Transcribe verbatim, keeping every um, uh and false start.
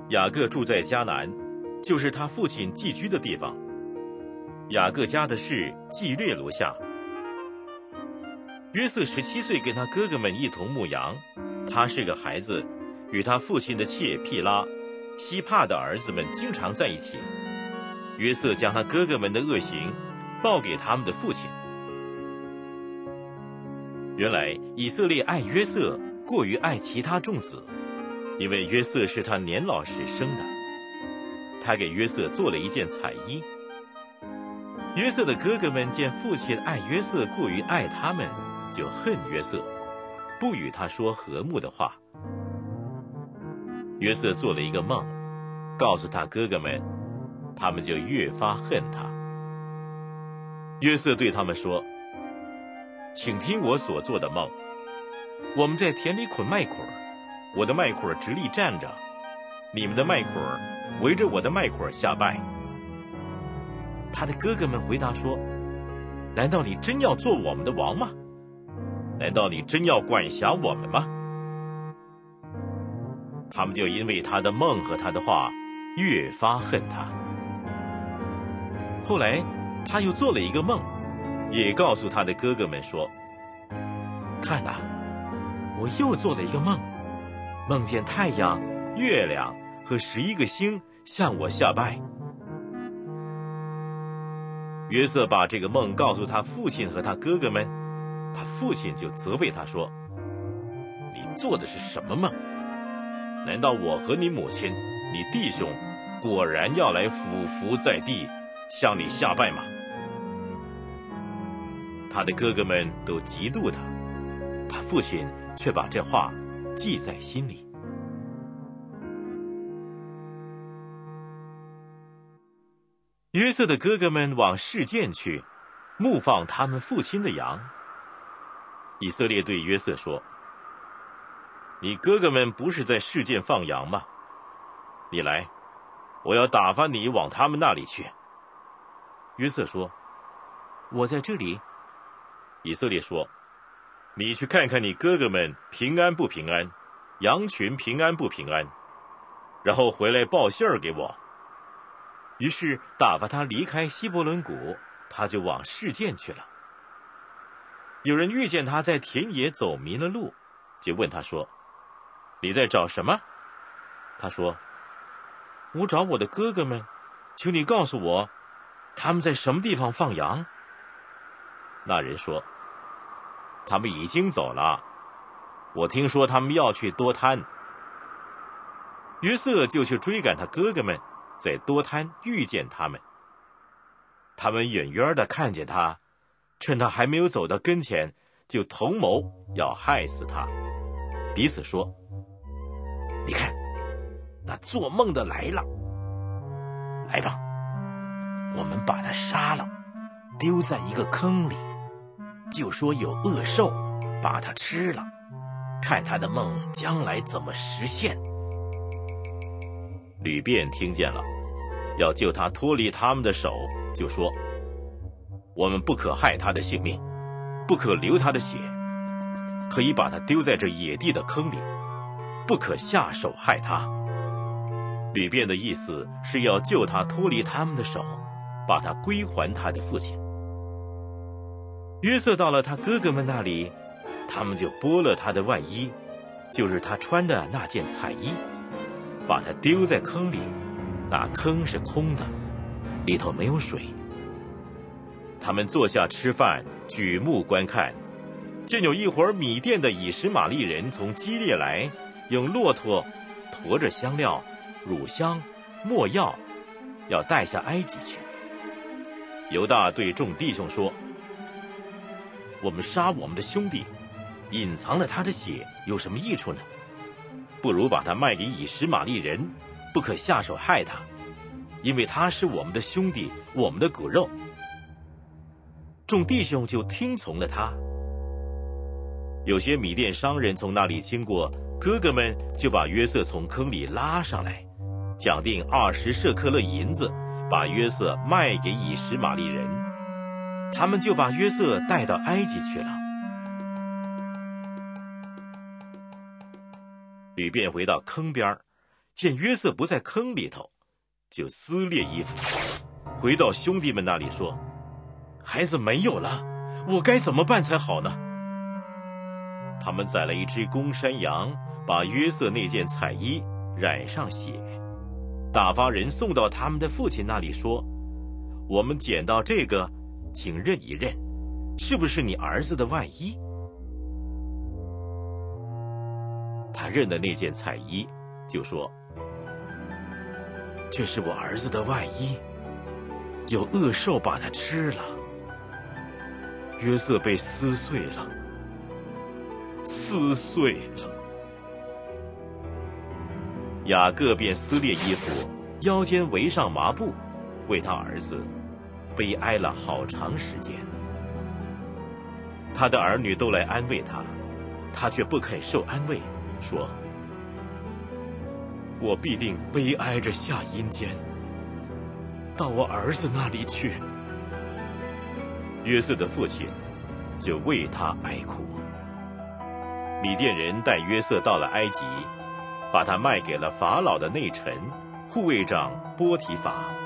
雅各住在迦南，就是他父亲寄居的地方。雅各家的是基列罗下。约瑟十七岁，跟他哥哥们一同牧羊。他是个孩子，与他父亲的妾毗拉、西帕的儿子们经常在一起。约瑟将他哥哥们的恶行报给他们的父亲。原来以色列爱约瑟过于爱其他众子，因为约瑟是他年老时生的。他给约瑟做了一件彩衣。约瑟的哥哥们见父亲爱约瑟过于爱他们，就恨约瑟，不与他说和睦的话。约瑟做了一个梦，告诉他哥哥们，他们就越发恨他。约瑟对他们说：请听我所做的梦。我们在田里捆麦捆，我的麦捆直立站着，你们的麦捆围着我的麦捆下拜。他的哥哥们回答说：难道你真要做我们的王吗？难道你真要管辖我们吗？他们就因为他的梦和他的话越发恨他。后来他又做了一个梦，也告诉他的哥哥们说：看哪，我又做了一个梦，梦见太阳、月亮和十一个星向我下拜。约瑟把这个梦告诉他父亲和他哥哥们，他父亲就责备他说：你做的是什么梦？难道我和你母亲、你弟兄果然要来俯伏在地向你下拜吗？他的哥哥们都嫉妒他，他父亲却把这话记在心里。约瑟的哥哥们往示剑去，牧放他们父亲的羊。以色列对约瑟说：你哥哥们不是在示剑放羊吗？你来，我要打发你往他们那里去。约瑟说：我在这里。以色列说：你去看看你哥哥们平安不平安，羊群平安不平安，然后回来报信儿给我。于是打发他离开希伯伦谷，他就往示剑去了。有人遇见他在田野走迷了路，就问他说：你在找什么？他说：我找我的哥哥们，求你告诉我，他们在什么地方放羊？那人说：他们已经走了，我听说他们要去多滩。约瑟就去追赶他哥哥们，在多滩遇见他们。他们远远的看见他，趁他还没有走到跟前，就同谋要害死他，彼此说：你看，那做梦的来了，来吧，我们把他杀了，丢在一个坑里，就说有恶兽把他吃了，看他的梦将来怎么实现。吕便听见了，要救他脱离他们的手，就说：我们不可害他的性命，不可流他的血，可以把他丢在这野地的坑里，不可下手害他。吕便的意思是要救他脱离他们的手，把他归还他的父亲。约瑟到了他哥哥们那里，他们就剥了他的外衣，就是他穿的那件彩衣，把他丢在坑里，那坑是空的，里头没有水。他们坐下吃饭，举目观看，见有一伙米甸的以实玛利人从基列来，用骆驼驮着香料、乳香、没药，要带下埃及去。犹大对众弟兄说：我们杀我们的兄弟，隐藏了他的血，有什么益处呢？不如把他卖给以实玛利人，不可下手害他，因为他是我们的兄弟，我们的骨肉。众弟兄就听从了他。有些米甸商人从那里经过，哥哥们就把约瑟从坑里拉上来，讲定二十舍克勒银子，把约瑟卖给以实玛利人。他们就把约瑟带到埃及去了。吕便回到坑边， 见约瑟不在坑里头，就撕裂衣服，回到兄弟们那里说：孩子没有了，我该怎么办才好呢？他们宰了一只公山羊，把约瑟那件彩衣染上血，打发人送到他们的父亲那里说：我们捡到这个，请认一认，是不是你儿子的外衣？他认了那件彩衣，就说：这是我儿子的外衣，有恶兽把它吃了。约瑟被撕碎了，撕碎了。雅各便撕裂衣服，腰间围上麻布，为他儿子悲哀了好长时间。他的儿女都来安慰他，他却不肯受安慰，说：我必定悲哀着下阴间，到我儿子那里去。约瑟的父亲就为他哀哭。米甸人带约瑟到了埃及，把他卖给了法老的内臣护卫长波提法。